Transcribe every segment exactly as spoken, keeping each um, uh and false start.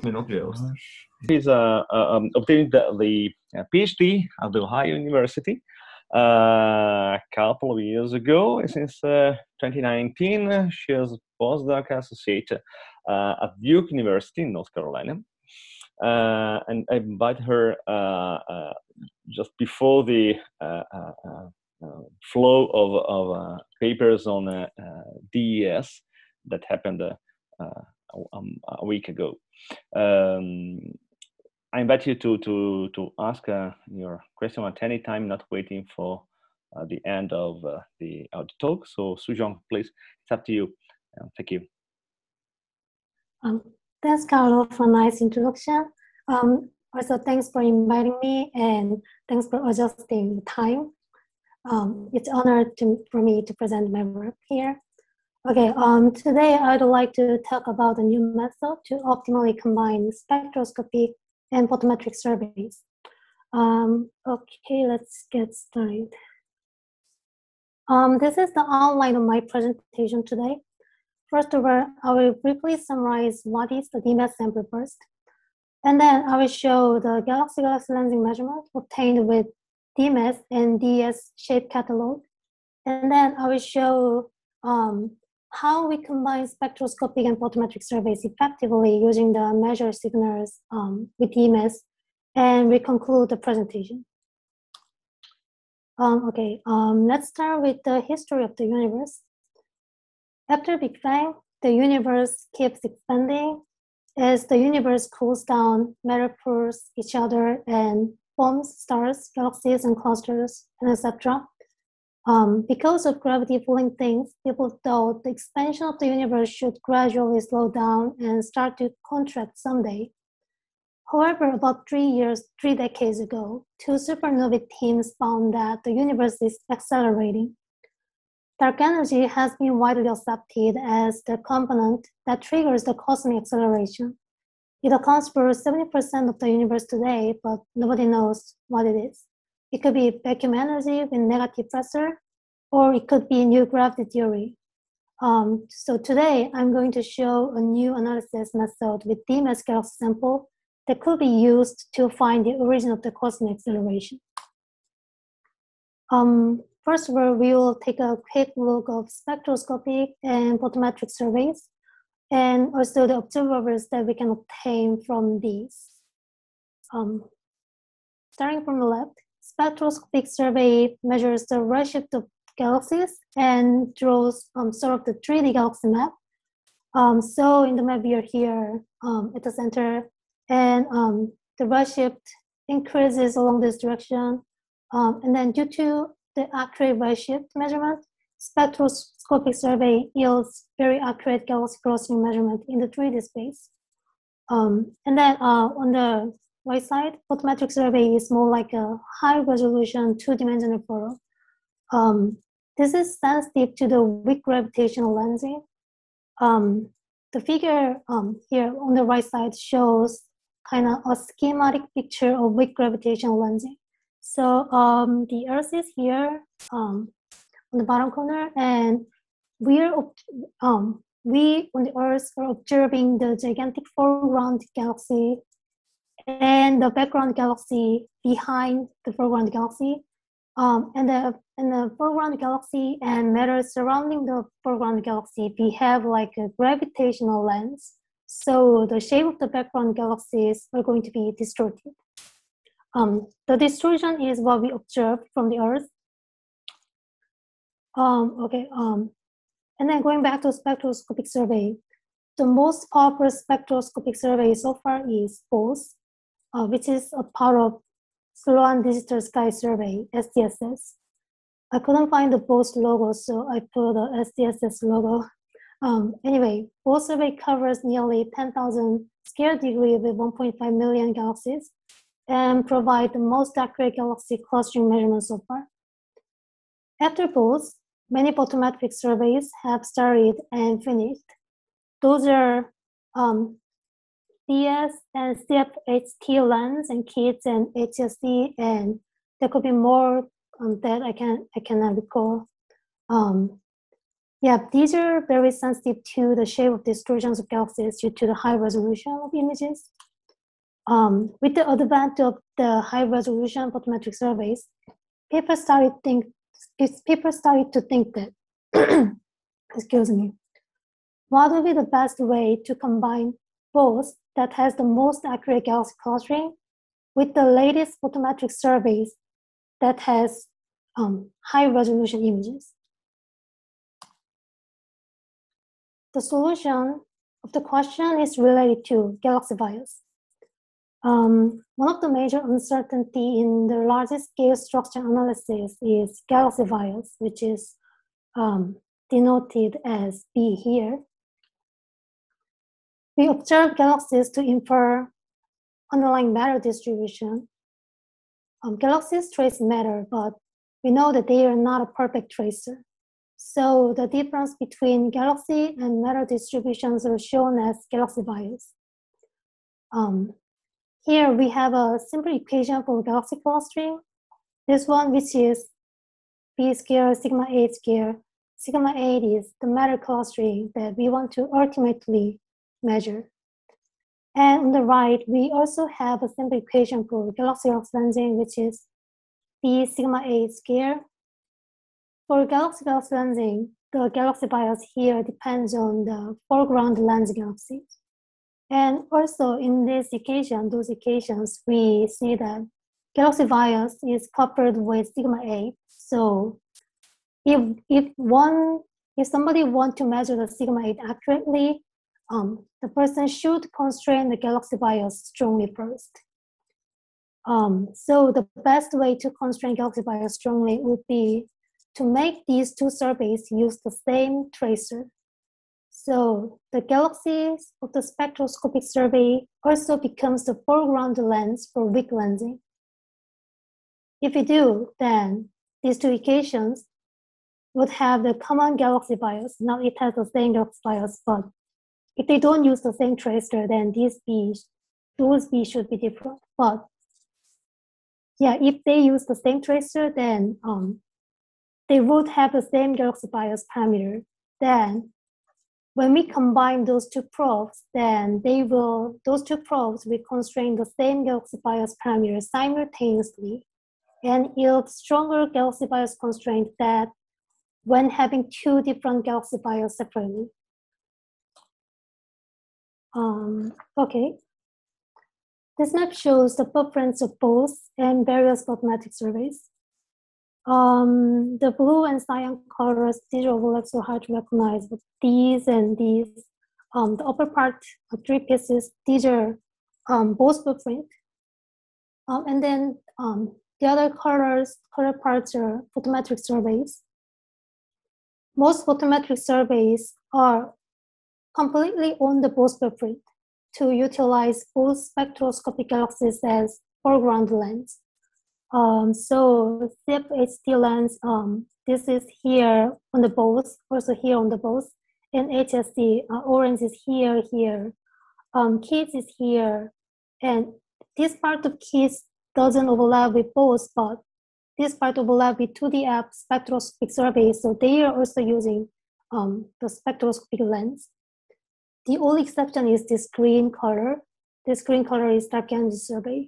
binoculars. He's uh, uh, um, obtained the, the uh, PhD at the Ohio University uh, a couple of years ago. Since uh, twenty nineteen, she is postdoc associate uh, at Duke University in North Carolina. Uh, and I invited her uh, uh, just before the uh, uh, uh, flow of, of uh, papers on uh, uh, D E S that happened uh, uh, um, a week ago. Um, I invite you to to to ask uh, your question at any time, not waiting for uh, the end of uh, the, uh, the talk. So, Sujong, please, it's up to you. Uh, thank you. Um, thanks, Carlo, for a nice introduction. Um, also, thanks for inviting me, and thanks for adjusting the time. Um, it's an honor to, for me to present my work here. Okay, um, today I'd like to talk about a new method to optimally combine spectroscopic and photometric surveys. Um, okay, let's get started. Um, this is the outline of my presentation today. First of all, I will briefly summarize what is the D M E S sample first. And then I will show the galaxy-galaxy lensing measurement obtained with D M E S and D E S shape catalog. And then I will show um, how we combine spectroscopic and photometric surveys effectively using the measured signals um, with D M E S, and we conclude the presentation. Um, okay, um, let's start with the history of the universe. After Big Bang, the universe keeps expanding. As the universe cools down, matter pulls each other and forms stars, galaxies, and clusters, and et cetera. Um, because of gravity pulling things, people thought the expansion of the universe should gradually slow down and start to contract someday. However, about three years, three decades ago, two supernovae teams found that the universe is accelerating. Dark energy has been widely accepted as the component that triggers the cosmic acceleration. It accounts for seventy percent of the universe today, but nobody knows what it is. It could be vacuum energy with negative pressure, or it could be new gravity theory. Um, so today, I'm going to show a new analysis method with D M E S galaxy sample that could be used to find the origin of the cosmic acceleration. Um, first of all, we will take a quick look of spectroscopic and photometric surveys, and also the observables that we can obtain from these. Um, starting from the left, spectroscopic survey measures the redshift of galaxies and draws um, sort of the three D galaxy map. Um, so in the map we are here um, at the center, and um, the redshift increases along this direction. Um, and then due to the accurate redshift measurement, spectroscopic survey yields very accurate galaxy crossing measurement in the three D space. Um, and then uh, on the right side, photometric survey is more like a high resolution two-dimensional photo. Um, this is sensitive to the weak gravitational lensing. Um, the figure um, here on the right side shows kind of a schematic picture of weak gravitational lensing. So um, the Earth is here um, on the bottom corner, and we're um, we on the Earth are observing the gigantic foreground galaxy and the background galaxy behind the foreground galaxy, um, and the and the foreground galaxy and matter surrounding the foreground galaxy behave like a gravitational lens. So the shape of the background galaxies are going to be distorted. Um, the distortion is what we observe from the Earth. Um, okay, um, and then going back to spectroscopic survey, the most powerful spectroscopic survey so far is BOSE, uh, which is a part of Sloan Digital Sky Survey, S D S S. I couldn't find the BOSE logo, so I put the S D S S logo. Um, anyway, BOSE survey covers nearly ten thousand square degree with one point five million galaxies and provide the most accurate galaxy clustering measurements so far. After BOSE, many photometric surveys have started and finished. Those are um, D E S and C F H T lens and kits and H S D, and there could be more um, that I can I cannot recall. Um, yeah, these are very sensitive to the shape of distortions of galaxies due to the high resolution of images. Um, with the advent of the high resolution photometric surveys, people started think people started to think that excuse me, what would be the best way to combine both that has the most accurate galaxy clustering with the latest photometric surveys that has um, high resolution images. The solution of the question is related to galaxy bias. Um, one of the major uncertainty in the largest scale structure analysis is galaxy bias, which is um, denoted as B here. We observe galaxies to infer underlying matter distribution. Um, galaxies trace matter, but we know that they are not a perfect tracer. So the difference between galaxy and matter distributions are shown as galaxy bias. Um, here we have a simple equation for galaxy clustering. This one, which is B squared sigma eight squared. Sigma eight is the matter clustering that we want to ultimately measure. And on the right, we also have a simple equation for galaxy Gauss lensing, which is B sigma eight squared. For galaxy Gauss lensing, the galaxy bias here depends on the foreground lens galaxies. And also in this equation, those equations, we see that galaxy bias is coupled with sigma eight. So if if one if somebody wants to measure the sigma eight accurately, um, the person should constrain the galaxy bias strongly first. Um, so the best way to constrain galaxy bias strongly would be to make these two surveys use the same tracer. So the galaxies of the spectroscopic survey also becomes the foreground lens for weak lensing. If we do, then these two equations would have the common galaxy bias. Now it has the same galaxy bias, but if they don't use the same tracer, then these B, those B should be different. But yeah, if they use the same tracer, then um, they would have the same galaxy bias parameter. Then when we combine those two probes, then they will, those two probes will constrain the same galaxy bias parameter simultaneously and yield stronger galaxy bias constraint that when having two different galaxy bias separately. Um, okay. This map shows the footprints of both and various photometric surveys. Um, the blue and cyan colors, these are overlaps so hard to recognize, but these and these, um, the upper part, uh, three pieces, these are um, both footprint. Um, and then um, the other colors, color parts are photometric surveys. Most photometric surveys are completely on the both footprint to utilize both spectroscopic galaxies as foreground lens. Um, so C F H D lens, um, this is here on the both, also here on the both, and H S D, uh, orange is here, here, um, KITS is here, and this part of KITS doesn't overlap with both, but this part overlap with two D F spectroscopic surveys, so they are also using um, the spectroscopic lens. The only exception is this green color. This green color is dark energy survey.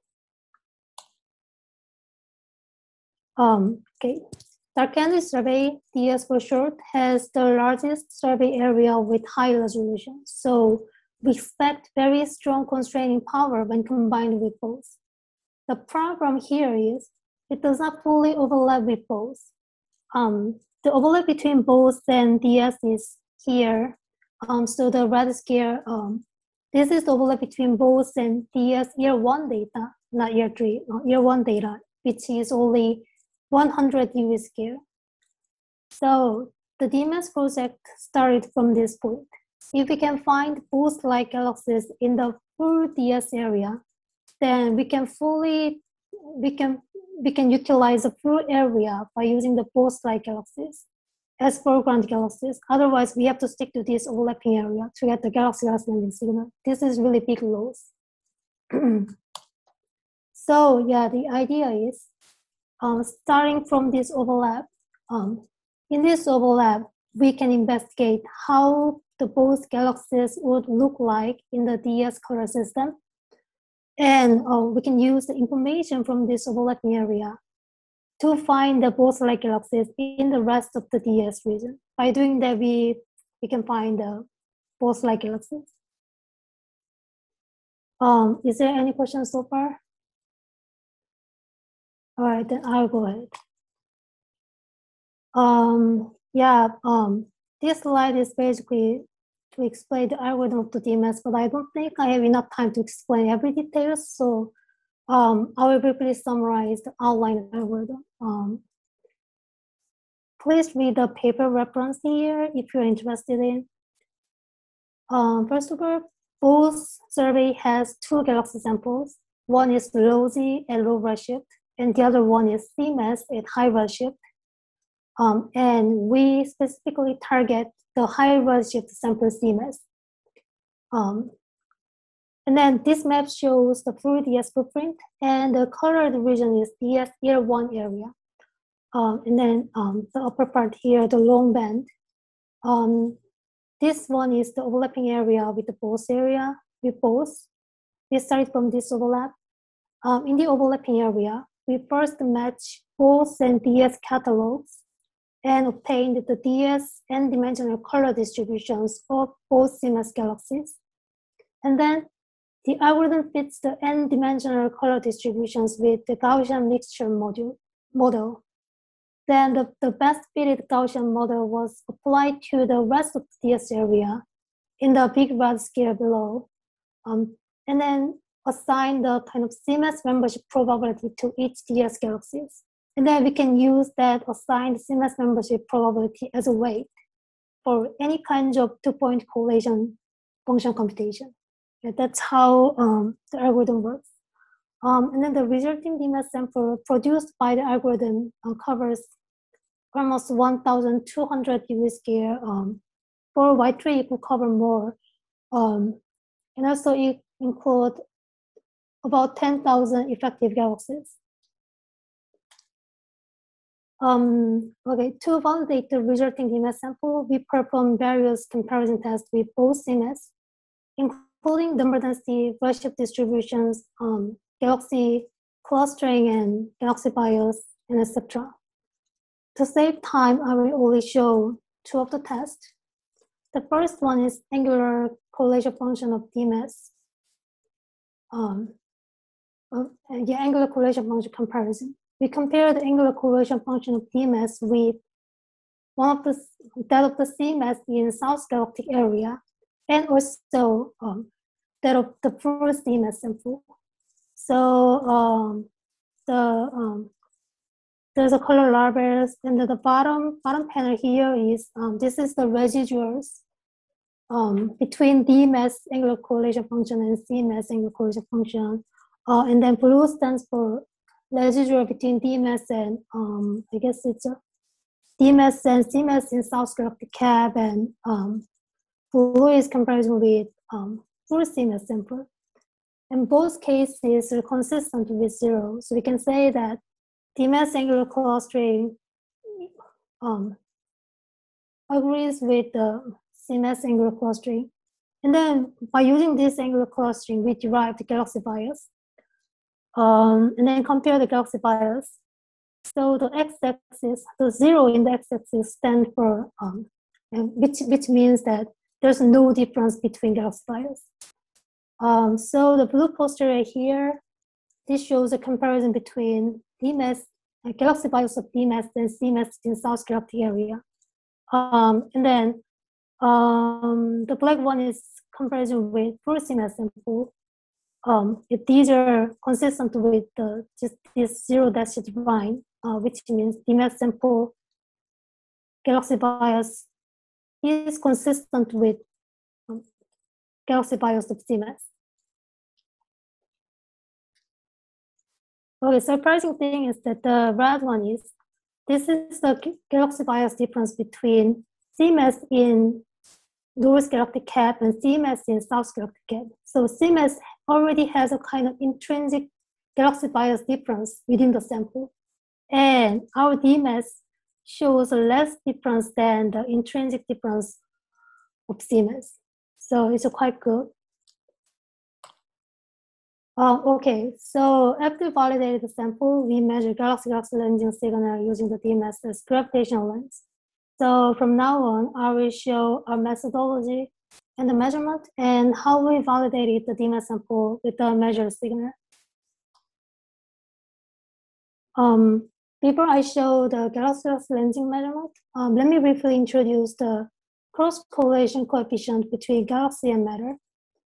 Um, okay, dark energy survey, D S for short, has the largest survey area with high resolution. So we expect very strong constraining power when combined with both. The problem here is it does not fully overlap with both. Um, the overlap between both and D S is here. Um, so the red scale, um, this is the overlap between both and D S year one data, not year three, no, year one data, which is only one hundred U V scale. So the D M S project started from this point. If we can find boost-like galaxies in the full D S area, then we can fully, we can, we can utilize the full area by using the boost-like galaxies as foreground galaxies. Otherwise, we have to stick to this overlapping area to get the galaxy Gauss lensing signal. This is really big loss. So yeah, the idea is um, starting from this overlap. Um, in this overlap, we can investigate how the both galaxies would look like in the D S color system. And uh, we can use the information from this overlapping area to find the both-like galaxies in the rest of the D S region. By doing that, we, we can find the both-like galaxies. Um, is there any questions so far? All right, then I'll go ahead. Um, yeah, um, this slide is basically to explain the algorithm of the D M S, but I don't think I have enough time to explain every detail, so um, I will briefly summarize the outline algorithm. Um, please read the paper reference here if you're interested in. Um, first of all, both survey has two galaxy samples. One is low-Z at low redshift, and the other one is C M A S at high redshift. Um, and we specifically target the high redshift sample C M A S. Um, and then this map shows the full D S footprint, and the colored region is D S year one area. Um, and then um, the upper part here, the long band. Um, this one is the overlapping area with the both area, with both. We start from this overlap. Um, in the overlapping area, we first match both and D S catalogs and obtained the D S n-dimensional color distributions of both C M A S galaxies. And then the algorithm fits the n-dimensional color distributions with the Gaussian mixture module, model. Then the, the best fitted Gaussian model was applied to the rest of the D S area in the big red scale below. Um, and then assign the kind of C M A S membership probability to each D S galaxies. And then we can use that assigned C M A S membership probability as a weight for any kind of two-point correlation function computation. Yeah, that's how um, the algorithm works. Um, and then the resulting D M S sample produced by the algorithm uh, covers almost one thousand two hundred degree scale. Um, for Y three, it could cover more. Um, and also it includes about ten thousand effective galaxies. Um, okay, to validate the resulting D M S sample, we perform various comparison tests with both C M A S, including number density, redshift distributions, um, galaxy clustering, and galaxy bias, and et cetera. To save time, I will only show two of the tests. The first one is angular correlation function of D M S. Um, uh, yeah, angular correlation function comparison. We compare the angular correlation function of D M S with one of the that of the C M A S in South Galactic area, and also um, that of the full C M A S sample. So um, the um, there's a color labels, and the bottom bottom panel here is um, this is the residuals um, between D M S angular correlation function and C M A S angular correlation function, uh, and then blue stands for residual between D M S and um, I guess it's a D M S and C M A S in South Galactic Cap, and um, blue is comparison with um, full C M A S sample. In both cases are consistent with zero, so we can say that D M S angular clustering um, agrees with the C M A S angular clustering. And then by using this angular clustering, we derive the galaxy bias. Um, and then compare the galaxy bias. So the x-axis, the zero in the x-axis stand for, um, which, which means that there's no difference between galaxy bias. Um, so the blue poster here, this shows a comparison between D M S, uh, galaxy bias of D M S and C M A S in South Galactic area. Um, and then um, the black one is comparison with full C M A S sample. Um, if these are consistent with the, just this zero dashed line, uh, which means D M S sample galaxy bias is consistent with um, galaxy bias of C M A S. Okay, surprising thing is that the red one is, this is the galaxy bias difference between C M A S in North Galactic Cap and C M A S in South Galactic Cap. So C M A S already has a kind of intrinsic galaxy bias difference within the sample. And our D M S shows less difference than the intrinsic difference of C M E S. So it's quite good. Uh, okay, so after validating the sample, we measure galaxy-galaxy lensing signal using the D M S as gravitational lens. So from now on, I will show our methodology and the measurement and how we validated the D M S sample with the measured signal. Um, before I show the galaxy-galaxy lensing measurement, um, let me briefly introduce the cross-correlation coefficient between galaxy and matter.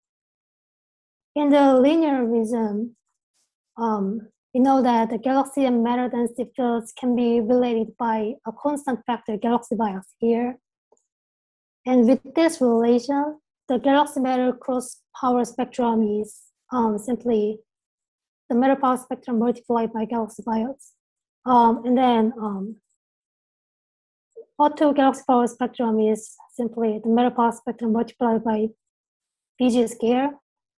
In the linear reason, um, we know that the galaxy and matter density fields can be related by a constant factor, galaxy bias here. And with this relation, the galaxy matter cross power spectrum is um, simply the matter power spectrum multiplied by galaxy bias. Um, and then um, auto galaxy power spectrum is simply the matter power spectrum multiplied by B G square.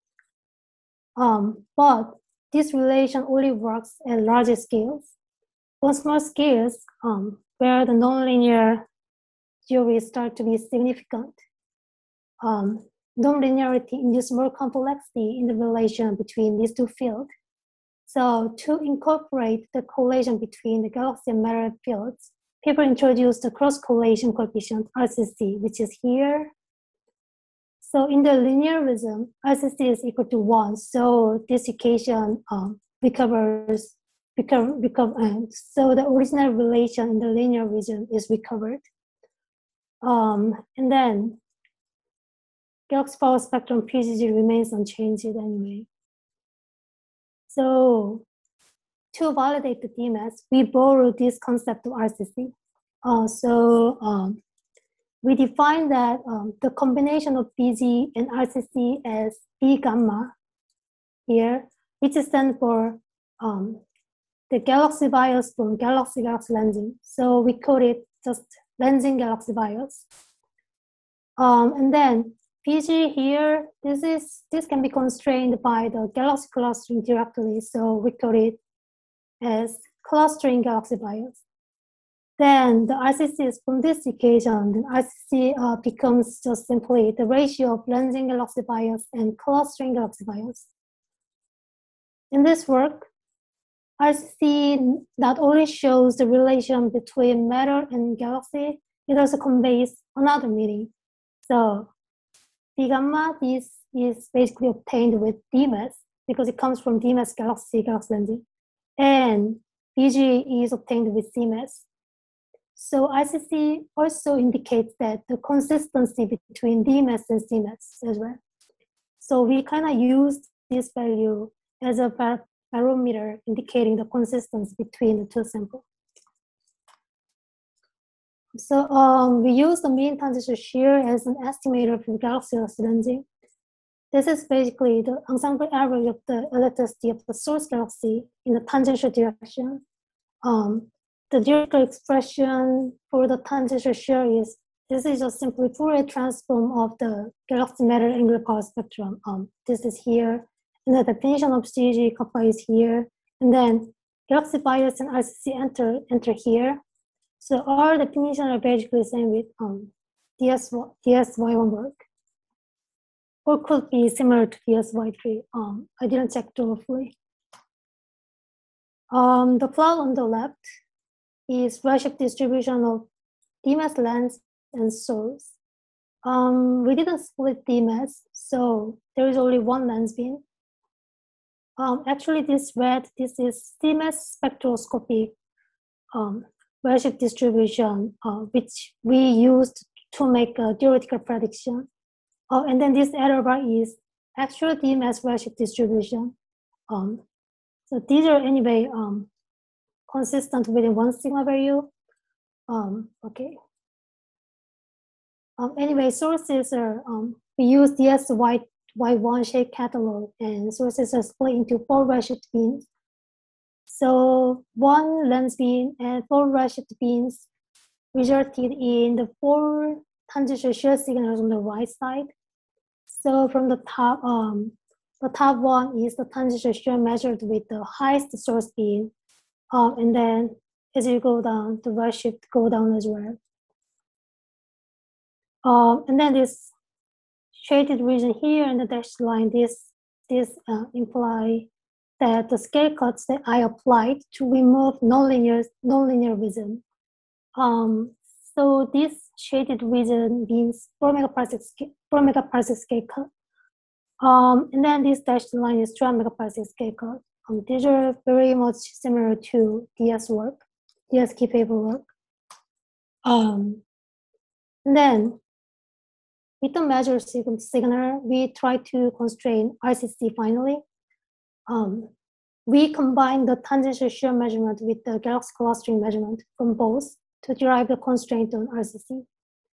Um, but this relation only works at larger scales. On small scales, um, where the nonlinear theories start to be significant, um, nonlinearity induces more complexity in the relation between these two fields. So to incorporate the correlation between the galaxy and matter fields, people introduced the cross-correlation coefficient, R C C, which is here. So in the linear reason, R C C is equal to one. So this equation um, recovers, recover, recover, and so the original relation in the linear region is recovered. Um, and then galaxy power spectrum P G G remains unchanged anyway. So to validate the D M S, we borrow this concept of R C C. Uh, so um, we define that um, the combination of B G and R C C as B gamma here, which stands for um, the galaxy bias from galaxy-galaxy lensing. So we call it just lensing galaxy bias. Um, and then P G here, this is this can be constrained by the galaxy clustering directly. So we call it as clustering galaxy bias. Then the R C C is from this equation, then R C C uh, becomes just simply the ratio of lensing galaxy bias and clustering galaxy bias. In this work, R C C not only shows the relation between matter and galaxy, it also conveys another meaning. So B gamma is, is basically obtained with D M S because it comes from D M S galaxy galaxy lensing. And B G is obtained with C M S. So R C C also indicates that the consistency between D M S and C M S as well. So we kind of use this value as a bar barometer indicating the consistency between the two samples. So um, we use the mean tangential shear as an estimator for galaxy lensing. This is basically the ensemble average of the electricity of the source galaxy in the tangential direction. Um, the theoretical expression for the tangential shear is, this is just simply Fourier transform of the galaxy matter angular power spectrum. Um, this is here, and the definition of C G kappa is here, and then galaxy bias and R C C enter, enter here. So our definition are basically the same with um, D S Y one work, or could be similar to D S Y three. Um, I didn't check thoroughly. Um, the plot on the left is redshift distribution of D M S lens and source. Um, we didn't split D M S, so there is only one lens beam. Um, actually, this red, this is C M S spectroscopic um, redshift distribution, uh, which we used to make a theoretical prediction. Uh, and then this error bar is actual D M S redshift distribution. Um, so these are anyway um, consistent within one sigma value. Um, okay. Um, anyway, sources are, um, we use D S Y one shape catalog, and sources are split into four redshift beams. So one lens beam and four redshift beams resulted in the four tangential shear signals on the right side. So from the top, um, the top one is the tangential shear measured with the highest source beam, um, and then as you go down, the redshift go down as well. Um, and then this shaded region here and the dashed line, this, this uh, imply that the scale cuts that I applied to remove nonlinear, nonlinear vision. Um, so this shaded region means four megaparsec scale, four megaparsec scale cut. Um, and then this dashed line is twelve megaparsec scale cut. Um, these are very much similar to D S work, D S key paper work. Um, and then with the measure signal, we try to constrain R C C finally. Um, we combine the tangential shear measurement with the galaxy clustering measurement from both to derive the constraint on R C C.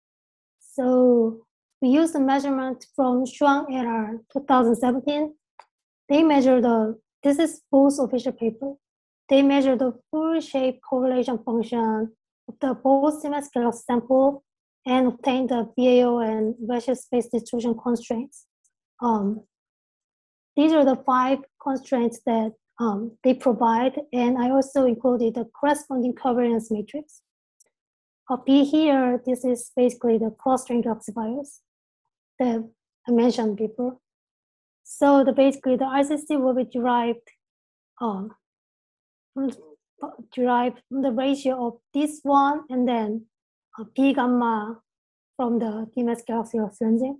So we use the measurement from Shuang et al. twenty seventeen. They measure the, this is both official paper. They measure the full shape correlation function of the both C M S galaxy sample and obtain the B A O and redshift space distribution constraints. Um, these are the five constraints that um, they provide, and I also included the corresponding covariance matrix. Up here, this is basically the clustering classifiers that I mentioned before. So the basically the R C C will be derived um, from, derived from the ratio of this one and then uh, B gamma from the D M S galaxy lensing.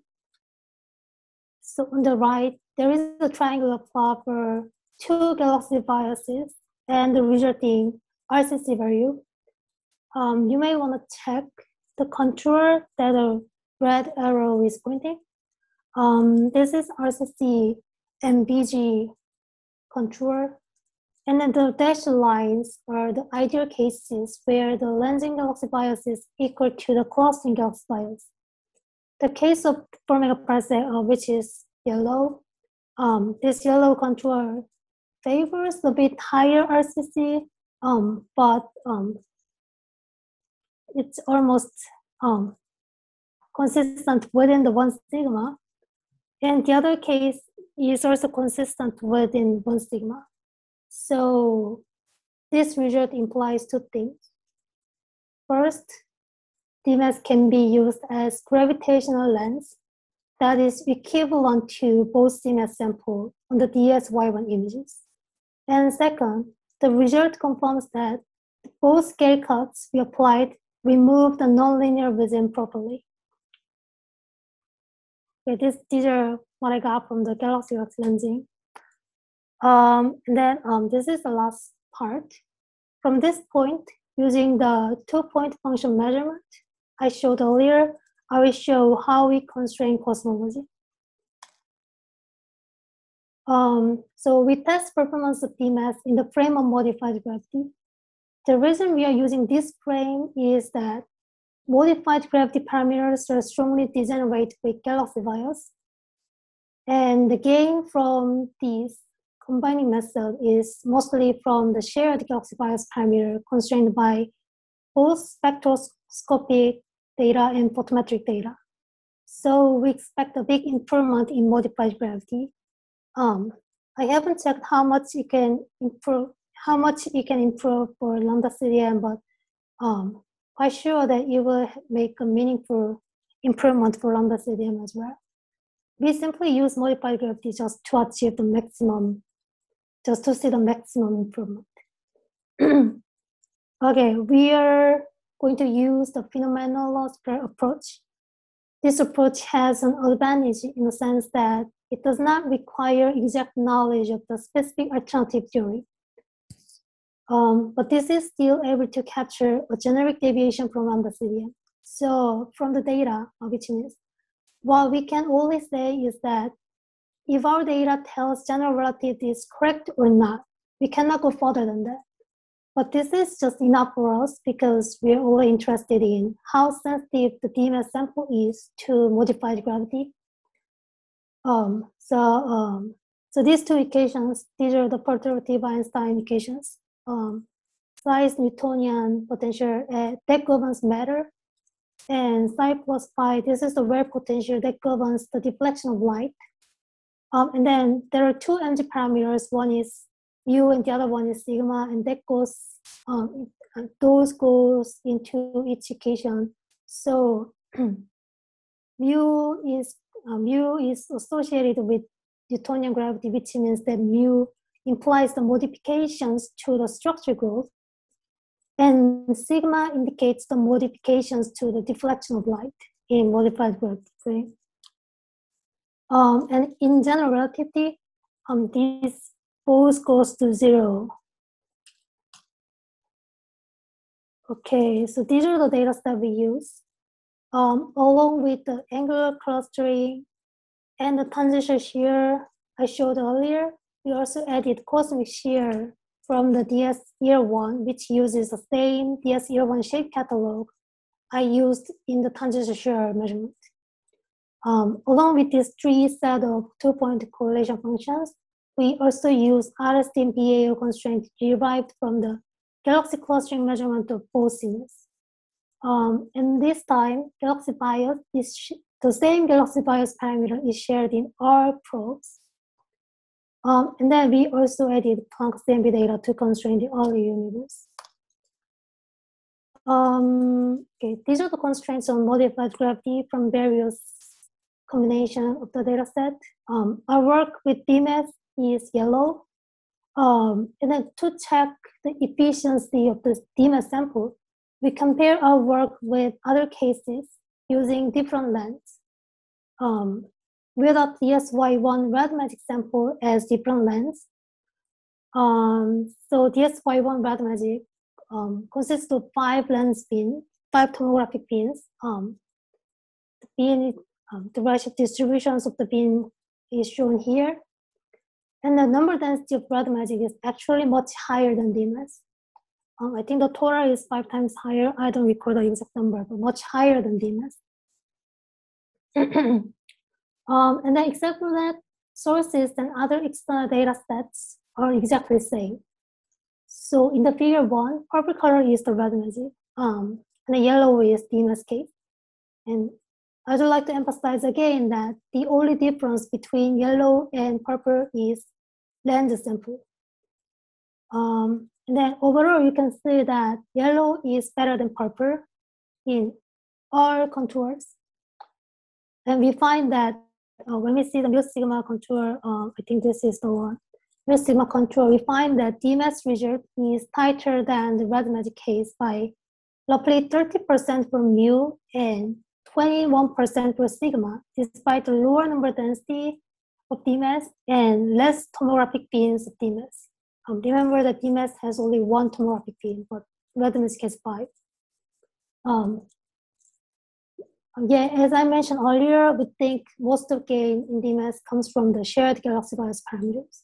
So on the right, there is a triangular plot for two galaxy biases and the resulting R C C value. Um, you may want to check the contour that the red arrow is pointing. Um, this is R C C and B G contour. And then the dashed lines are the ideal cases where the lensing galaxy bias is equal to the clustering galaxy bias. The case of four megaparsec, uh, which is yellow, um, this yellow contour favors a bit higher R C C, um, but um, it's almost um, consistent within the one sigma. And the other case is also consistent within one sigma. So this result implies two things. First, D M S can be used as gravitational lens that is equivalent to both C M S sample on the D S Y one images. And second, the result confirms that both scale cuts we applied remove the nonlinear vision properly. Okay, this, these are what I got from the Galaxy X lensing. Um, and then um, this is the last part. From this point, using the two-point function measurement I showed earlier, I will show how we constrain cosmology. Um, so we test performance of D M S in the frame of modified gravity. The reason we are using this frame is that modified gravity parameters are strongly degenerate with galaxy bias. And the gain from this combining method is mostly from the shared galaxy bias parameter constrained by both spectroscopic data and photometric data. So we expect a big improvement in modified gravity. Um, I haven't checked how much you can improve, how much you can improve for lambda C D M, but um, I'm sure that you will make a meaningful improvement for lambda C D M as well. We simply use modified gravity just to achieve the maximum, just to see the maximum improvement. Okay, we are going to use the phenomenological approach. This approach has an advantage in the sense that it does not require exact knowledge of the specific alternative theory. Um, but this is still able to capture a generic deviation from lambda C D M. So from the data, which is, what we can only say is that if our data tells general relativity is correct or not, we cannot go further than that. But this is just enough for us because we're only interested in how sensitive the D M S sample is to modified gravity. Um, so, um, so these two equations, these are the perturbative-Einstein equations. Um, size Newtonian potential uh, that governs matter, and psi plus phi, this is the wave potential that governs the deflection of light. Um, and then there are two energy parameters. One is mu and the other one is sigma, and that goes, um, and those goes into each equation. So mu is uh, mu is associated with Newtonian gravity, which means that mu implies the modifications to the structure growth, and sigma indicates the modifications to the deflection of light in modified gravity. Um, and in general relativity, um, this both goes to zero. Okay, so these are the data that we use. Um, along with the angular clustering and the tangential shear I showed earlier, we also added cosmic shear from the D S year one, which uses the same D S year one shape catalog I used in the tangential shear measurement. Um, along with these three set of two-point correlation functions, we also use R S T and B A O constraint derived from the galaxy clustering measurement of BOSINUS. Um, and this time, galaxy bias is the same galaxy bias parameter is shared in all probes. Um, and then we also added Planck C M B data to constrain the early universe. Um, okay, these are the constraints on modified gravity from various combination of the data set. Um, our work with D M E S is yellow. Um, and then to check the efficiency of the D M E S sample, we compare our work with other cases using different lengths. Um, we adopt D S Y one red magic sample as different lengths. Um, so D S Y one red magic um, consists of five lens pins, five tomographic pins. Um, the pin, um, the Redshift distributions of the pin is shown here. And the number density of red magic is actually much higher than D M E S. Um, I think the total is five times higher. I don't recall the exact number, but much higher than D M E S. um, and then except for that, sources and other external data sets are exactly the same. So in the figure one, purple color is the red magic, um, and the yellow is D M E S case. And I would like to emphasize again that the only difference between yellow and purple is lens sample. Um, and then overall, you can see that yellow is better than purple in all contours. And we find that uh, when we see the mu sigma contour, uh, I think this is the one, mu sigma contour, we find that D M E S result is tighter than the red magic case by roughly thirty percent for mu and twenty-one percent for sigma, despite the lower number density of D M E S and less tomographic pins of D M E S. Um, remember that D M E S has only one tomographic pin, but red magic has five. Um, yeah, as I mentioned earlier, we think most of gain in D M E S comes from the shared galaxy bias parameters.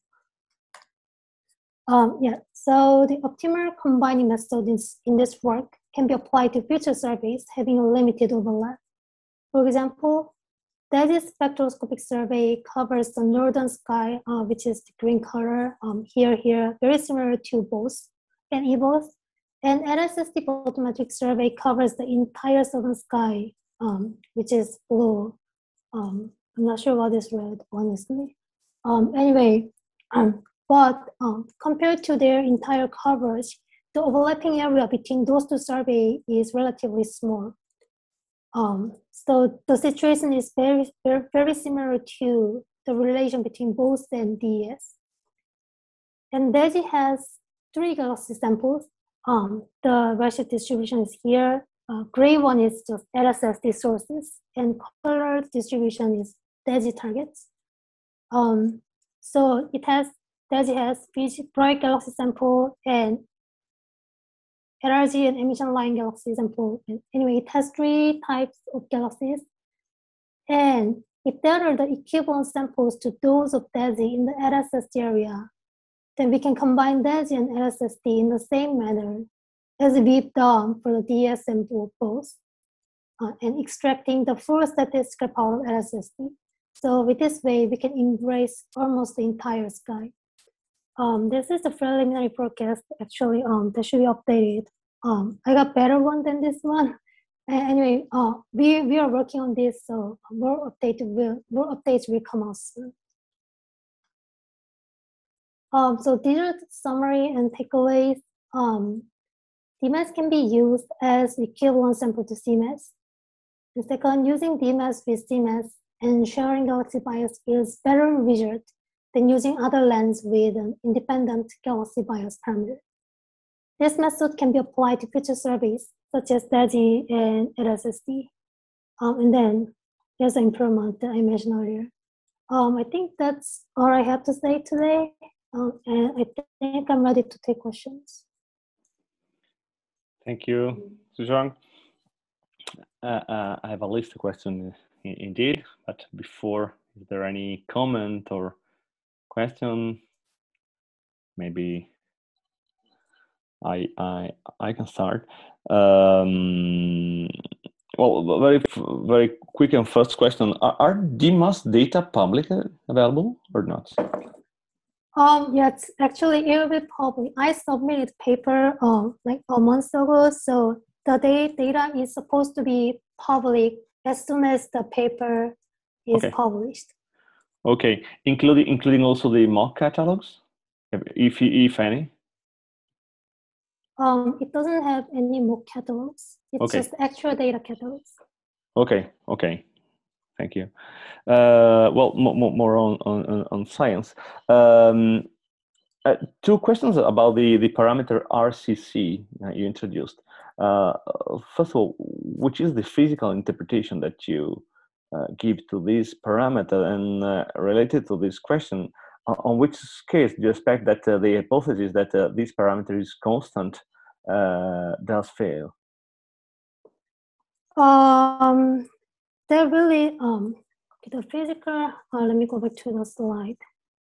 Um, yeah, so the optimal combining method in, in this work can be applied to future surveys having a limited overlap. For example, DESI spectroscopic survey covers the northern sky, uh, which is the green color, um, here, here, very similar to BOSE and EBOS. And L S S T photometric survey covers the entire southern sky, um, which is blue. Um, I'm not sure what is red, honestly. Um, anyway, um, but um, compared to their entire coverage, the overlapping area between those two surveys is relatively small. Um, so the situation is very, very, very similar to the relation between BOSE and D E S. And DESI has three galaxy samples. Um, the Redshift distribution is here. Uh, gray one is just L S S T sources, and colored distribution is DESI targets. Um, so it has, DESI has bright galaxy sample and L R G and emission line galaxies sample. And anyway, it has three types of galaxies. And if there are the equivalent samples to those of DESI in the L S S T area, then we can combine DESI and L S S T in the same manner as we've done for the D S sample BOSE, uh, and extracting the full statistical power of L S S T. So with this way, we can embrace almost the entire sky. Um, this is the preliminary forecast. Actually, um, that should be updated. Um, I got better one than this one. Anyway, uh, we we are working on this, so more update will more updates will come out soon. Um, so these are the summary and takeaways. Um, D M A S can be used as equivalent sample to C M A S. And second, using D M A S with C M A S and sharing galaxy bias is better result than using other lens with an independent galaxy bias parameter. This method can be applied to future surveys such as DAGI and L S S D. Um, and then there's an improvement that I mentioned earlier. Um, I think that's all I have to say today. Um, and I think I'm ready to take questions. Thank you, Suzhang. Uh, uh, I have a list of questions indeed, but before, is there any comment or question? Maybe I I I can start. Um, well, very very quick and first question: Are, are D M A S data publicly available or not? Um, yes, actually, it will be public. I submitted paper um like a month ago, so the day data is supposed to be public as soon as the paper is Okay. published. Okay, including including also the mock catalogs, if if any. Um, it doesn't have any mock catalogs. It's Okay. just actual data catalogs. Okay. Okay. Thank you. Uh, well, more, more on, on, on science. Um, uh, two questions about the, the parameter R C C uh, you introduced. Uh, first of all, which is the physical interpretation that you uh, give to this parameter? And uh, related to this question, uh, on which scale do you expect that uh, the hypothesis that uh, this parameter is constant uh, does fail? Um, they're really um the physical. Uh, let me go back to the slide.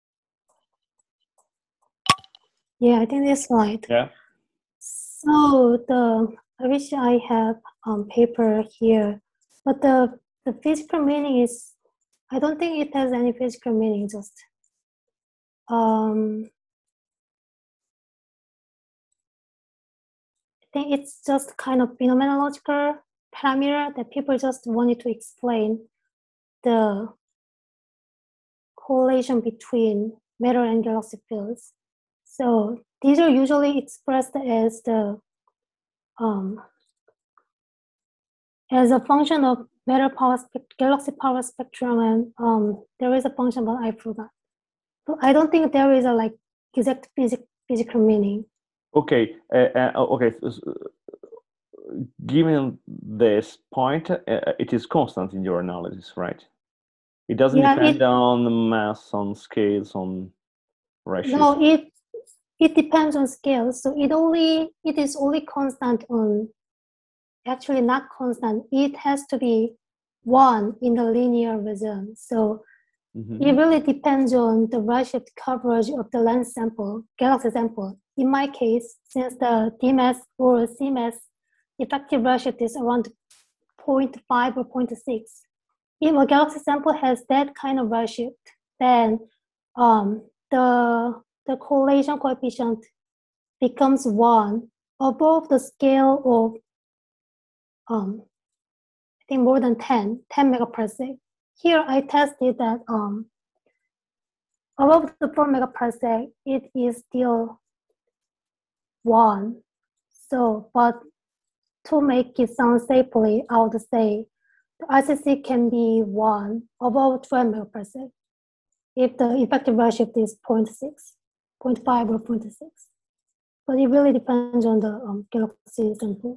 Yeah, I think this slide. Yeah. So the I wish I have um paper here, but the the physical meaning is I don't think it has any physical meaning. Just um, I think it's just kind of phenomenological parameter that people just wanted to explain the correlation between matter and galaxy fields. So these are usually expressed as the um, as a function of matter power galaxy power spectrum, and um, there is a function, but I forgot. So I don't think there is a like exact physic physical meaning. Okay. Uh, uh, okay. Given this point, uh, it is constant in your analysis, right? It doesn't yeah, depend it, on mass, on scales, on ratios. No, it it depends on scale. So it only it is only constant on actually not constant. It has to be one in the linear region. So mm-hmm. It really depends on the redshift coverage of the lens sample, galaxy sample. In my case, since the D M A S or C M A S effective redshift is around zero point five or zero point six, if a galaxy sample has that kind of redshift, then um, the the correlation coefficient becomes one above the scale of um, I think more than ten, ten megaparsec. Here I tested that um, above the four megaparsec, it is still one. So, but to make it sound safely, I would say the R C C can be one above twelve megaparsec if the effective redshift is zero point six, zero point five or zero point six. But it really depends on the um, galaxy sample.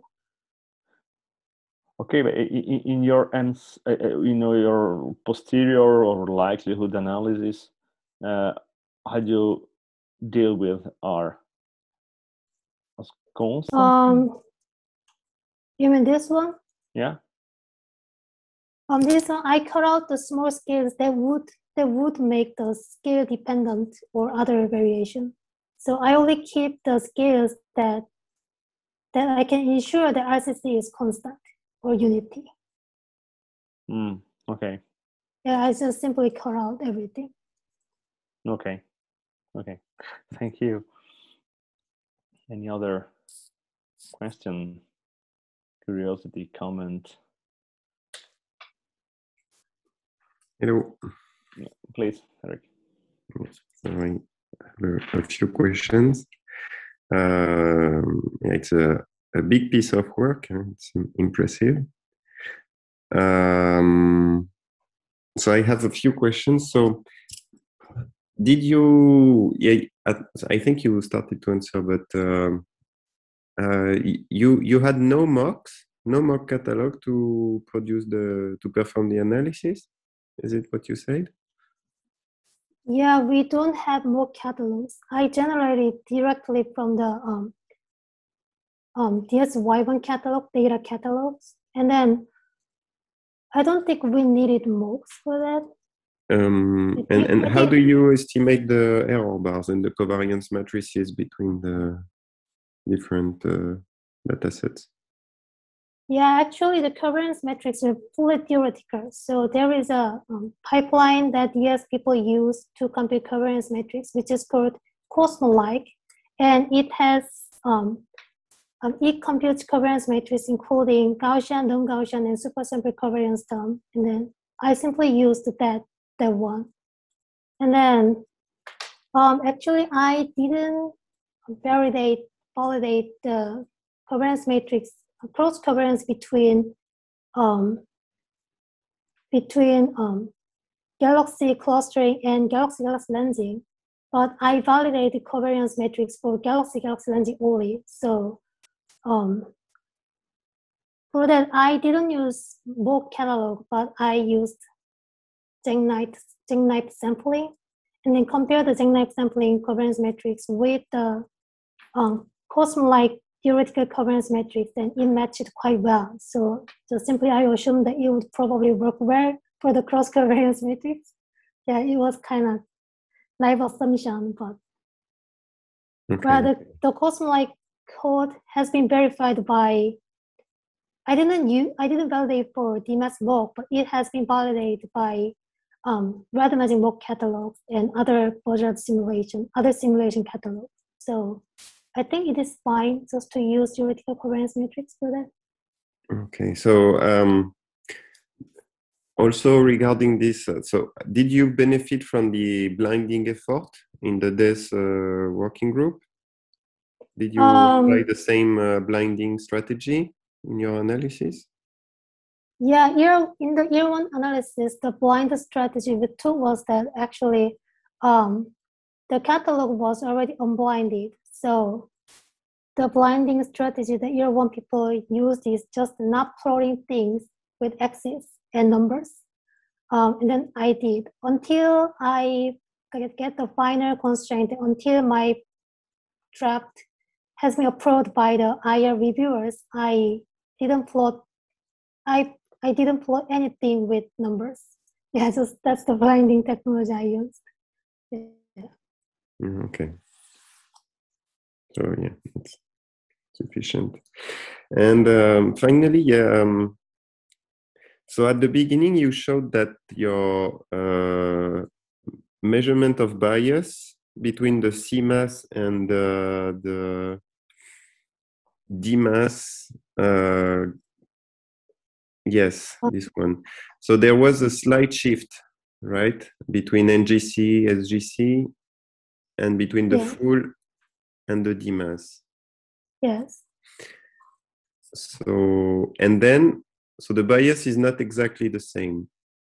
Okay, but in, in your ends, uh, you know, your posterior or likelihood analysis, uh, how do you deal with R as constant? Um, you mean this one? Yeah. Um, this one I cut out the small scales that would that would make the scale dependent or other variation. So I only keep the scales that that I can ensure that R C C is constant or unity. Mm, okay. Yeah, I just simply cut out everything. Okay. Okay. Thank you. Any other question, curiosity, comment? Hello. Yeah, please, Eric. So I have a, a few questions. Uh, it's a, a big piece of work. It's impressive. Um, so I have a few questions. So did you, yeah, I think you started to answer, but um, uh, you you had no mocks, no mock catalog to produce the, to perform the analysis? Is it what you said? Yeah, we don't have mock catalogs. I generated directly from the um, um, D S Y one catalog, data catalogs. And then I don't think we needed mocks for that. Um, and and how do you estimate the error bars and the covariance matrices between the different uh, data sets? Yeah, actually the covariance metrics are fully theoretical. So there is a um, pipeline that yes, people use to compute covariance metrics, which is called Cosmo-like. And it has, um, um, it computes covariance matrix including Gaussian, non-Gaussian, and supersample covariance term. And then I simply used that, that one. And then um, actually I didn't validate, validate the covariance matrix, cross covariance between um, between um, galaxy clustering and galaxy-galaxy lensing, but I validated covariance matrix for galaxy-galaxy lensing only. So um, for that, I didn't use mock catalog, but I used Jackknife, Jackknife sampling, and then compare the Jackknife sampling covariance matrix with the um, Cosmo-like theoretical covariance matrix, and it matched quite well. So just simply I assumed that it would probably work well for the cross covariance matrix. Yeah, it was kind of naive assumption, but okay. well, the, the Cosmo-like code has been verified by, I didn't use, I didn't validate for D M A S mock, but it has been validated by um, randomizing mock catalogs and other budget simulation, other simulation catalogs. So I think it is fine just to use theoretical covariance matrix for that. Okay, so um, also regarding this, uh, so did you benefit from the blinding effort in the D E S uh, working group? Did you Um, apply the same uh, blinding strategy in your analysis? Yeah, year, in the year one analysis, the blind strategy we took was that actually um, the catalog was already unblinded. So the blinding strategy that year one people used is just not plotting things with axes and numbers. Um, and then I did until I get the final constraint, until my draft has been approved by the I R reviewers. I didn't plot, I, I didn't plot anything with numbers. Yeah, so that's the blinding technology I used. Yeah. Okay. So yeah, it's sufficient. And um, finally, yeah, um, so at the beginning, you showed that your uh, measurement of bias between the C mass and uh, the D mass, uh, yes, this one. So there was a slight shift, right, between N G C, S G C, and between the Yeah. full and the D mass. Yes. So, and then, so the bias is not exactly the same.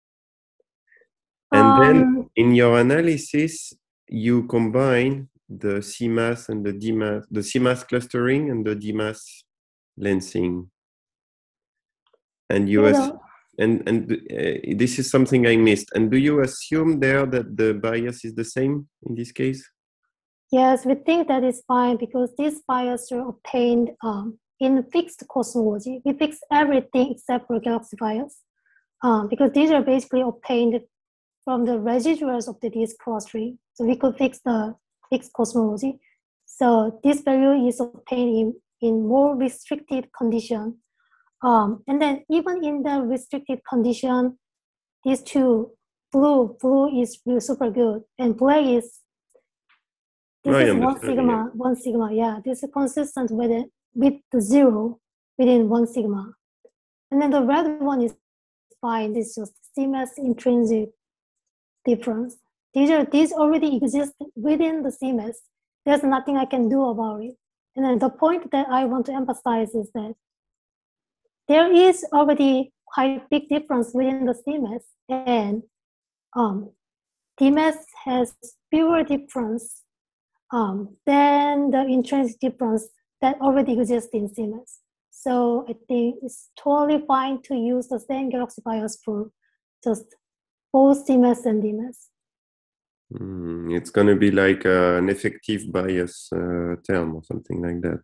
And um, then in your analysis, you combine the C mass and the D mass, the C mass clustering and the D mass lensing. And you, yeah, and, and uh, this is something I missed. And do you assume there that the bias is the same in this case? Yes, we think that is fine because these bias are obtained um, in fixed cosmology. We fix everything except for galaxy bias um, because these are basically obtained from the residuals of the disk clustering. So we could fix the fixed cosmology. So this value is obtained in, in more restricted condition. Um, and then even in the restricted condition, these two, blue, blue is really super good, and black is This I is one understand, sigma, yeah. one sigma. Yeah, this is consistent with it, with the zero within one sigma. And then the red one is fine. This is just C mass intrinsic difference. These are these already exist within the C mass. There's nothing I can do about it. And then the point that I want to emphasize is that there is already quite big difference within the C M S, and um, D M S has fewer difference um, than the intrinsic difference that already exists in C M S. So I think it's totally fine to use the same Galaxy BIOS for just both C M S and D M S. Mm, it's going to be like uh, an effective bias uh, term or something like that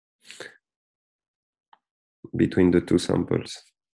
between the two samples.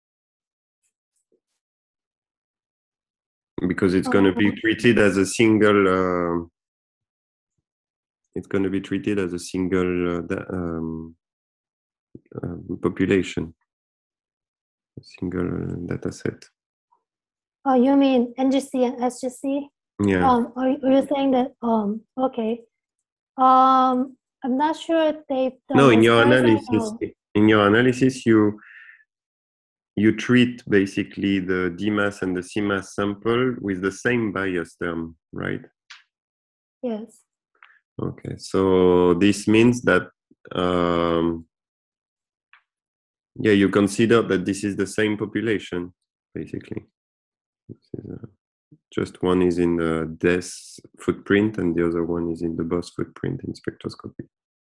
Because it's going to be treated as a single, uh, it's going to be treated as a single uh, um, uh, population, a single data set. Oh, you mean N G C and S G C? Yeah. Um, are, are you saying that, um, okay. Um, I'm not sure if they've done No, in as your far as I analysis, know. in your analysis, you you treat basically the D MAS and the C MAS sample with the same bias term, right? Yes. Okay, so this means that um, yeah, you consider that this is the same population, basically. This is, uh, just one is in the D E S footprint and the other one is in the B O S footprint in spectroscopy.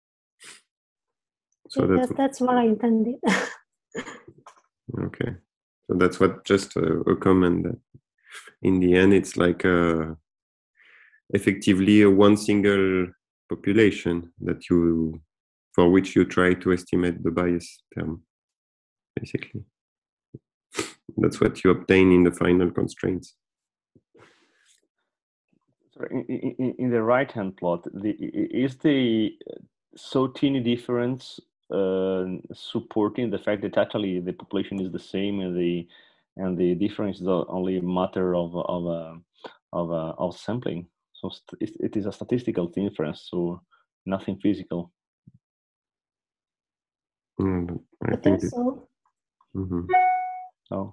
So Yeah, that's, that's, that's what I intended. okay. So that's what, just a, a comment that in the end, it's like a, effectively a one single population that you, for which you try to estimate the bias term, basically. That's what you obtain in the final constraints. So in, in, in the right-hand plot, the, is the so teeny difference uh, supporting the fact that actually the population is the same and the and the difference is only a matter of of uh, of, uh, of sampling? So it, it is a statistical difference, so nothing physical. Mm, I, I think, think so. Mm-hmm. Oh.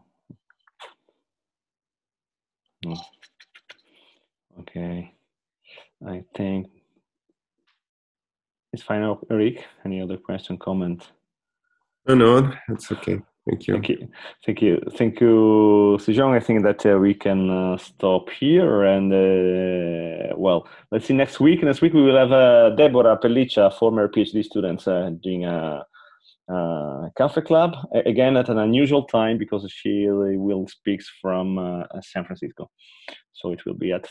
Mm. Okay. I think it's fine, Eric. Any other question, comment? No, no, that's okay. Thank you. Thank you. Thank you. Thank you, Sejong. I think that uh, we can uh, stop here. And, uh, well, let's see next week. Next week we will have uh, Deborah Pelliccia, former PhD student, uh, doing a, a Cafe Club, again at an unusual time because she will speak from uh, San Francisco. So it will be at